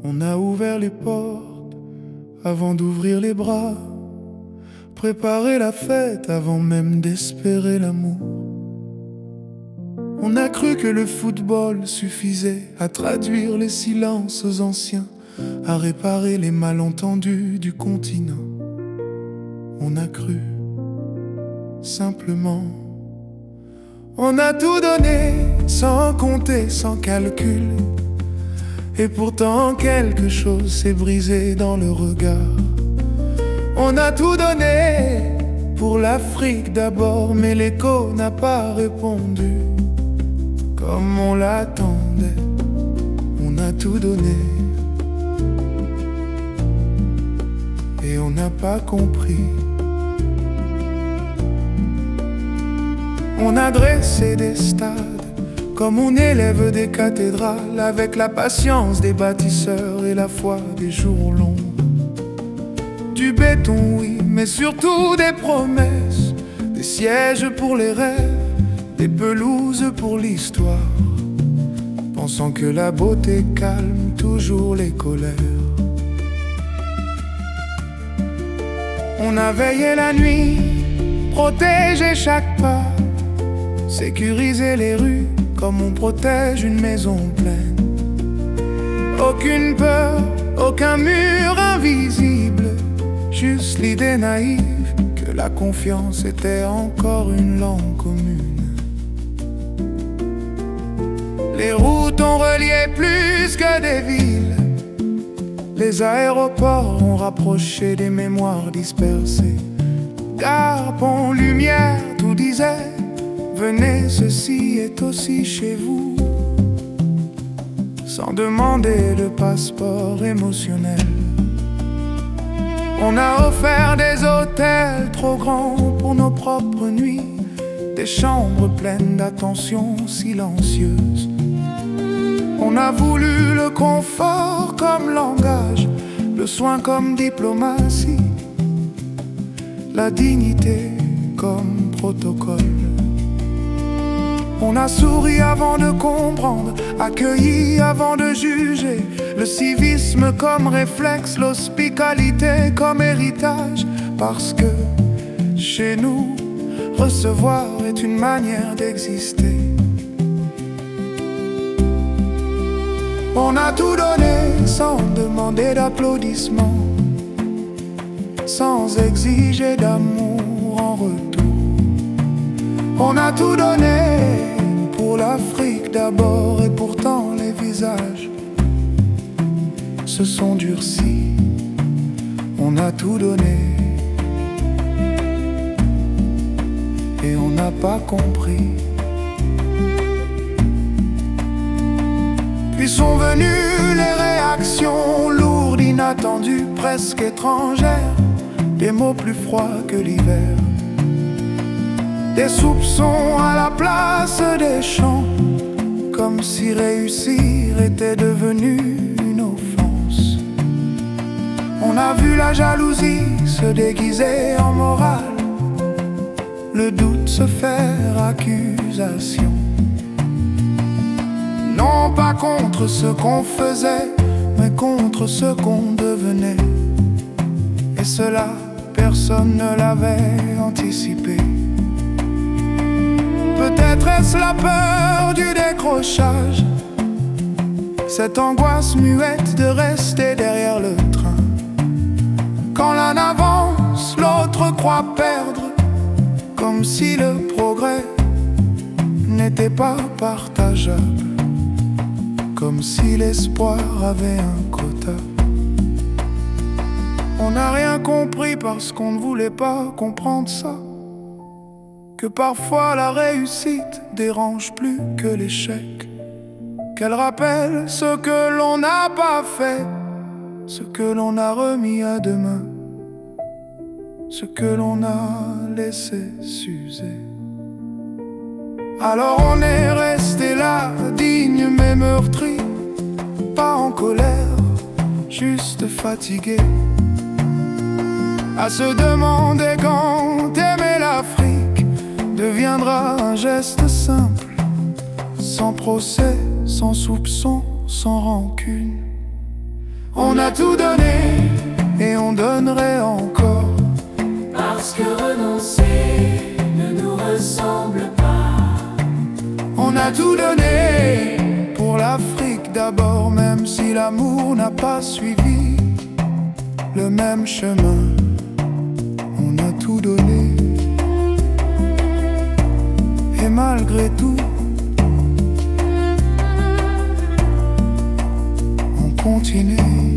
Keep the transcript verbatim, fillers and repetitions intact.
On a ouvert les portes avant d'ouvrir les bras, préparé la fête avant même d'espérer l'amour. On a cru que le football suffisait à traduire les silences anciens, à réparer les malentendus du continent. On a cru, simplement. On a tout donné, sans compter, sans calcul. Et pourtant quelque chose s'est brisé dans le regard. On a tout donné pour l'Afrique d'abord, mais l'écho n'a pas répondu comme on l'attendait. On a tout donné et on n'a pas compris. On a dressé des stades comme on élève des cathédrales, avec la patience des bâtisseurs et la foi des jours longs. Du béton, oui, mais surtout des promesses, des sièges pour les rêves, des pelouses pour l'histoire, pensant que la beauté calme toujours les colères. On a veillé la nuit, protégé chaque pas, sécurisé les rues comme on protège une maison pleine. Aucune peur, aucun mur invisible, juste l'idée naïve que la confiance était encore une langue commune. Les routes ont relié plus que des villes, les aéroports ont rapproché des mémoires dispersées. Gare, pont, lumière, tout disait: venez, ceci est aussi chez vous, sans demander de passeport émotionnel. On a offert des hôtels trop grands pour nos propres nuits, des chambres pleines d'attention silencieuse. On a voulu le confort comme langage, le soin comme diplomatie, la dignité comme protocole. On a souri avant de comprendre, accueilli avant de juger, le civisme comme réflexe, l'hospitalité comme héritage, parce que chez nous, recevoir est une manière d'exister. On a tout donné sans demander d'applaudissements, sans exiger d'amour en retour. On a tout donné pour l'Afrique d'abord, et pourtant les visages se sont durcis. On a tout donné et on n'a pas compris. Puis sont venues les réactions lourdes, inattendues, presque étrangères, des mots plus froids que l'hiver, des soupçons à la place des chants, comme si réussir était devenu une offense. On a vu la jalousie se déguiser en morale, le doute se faire accusation. Non pas contre ce qu'on faisait, mais contre ce qu'on devenait. Et cela, personne ne l'avait anticipé. Peut-être est-ce la peur du décrochage, cette angoisse muette de rester derrière le train. Quand l'un avance, l'autre croit perdre, comme si le progrès n'était pas partageable, comme si l'espoir avait un quota. On n'a rien compris parce qu'on ne voulait pas comprendre ça, que parfois la réussite dérange plus que l'échec, qu'elle rappelle ce que l'on n'a pas fait, ce que l'on a remis à demain, ce que l'on a laissé s'user. Alors on est resté là, digne mais meurtri, pas en colère, juste fatigué, à se demander quand aimer l'Afrique deviendra un geste simple, sans procès, sans soupçon, sans rancune. On a tout donné et on donnerait encore. Parce que renoncer ne nous ressemble pas. On a tout donné pour l'Afrique d'abord, même si l'amour n'a pas suivi le même chemin. On a tout donné et malgré tout on continue.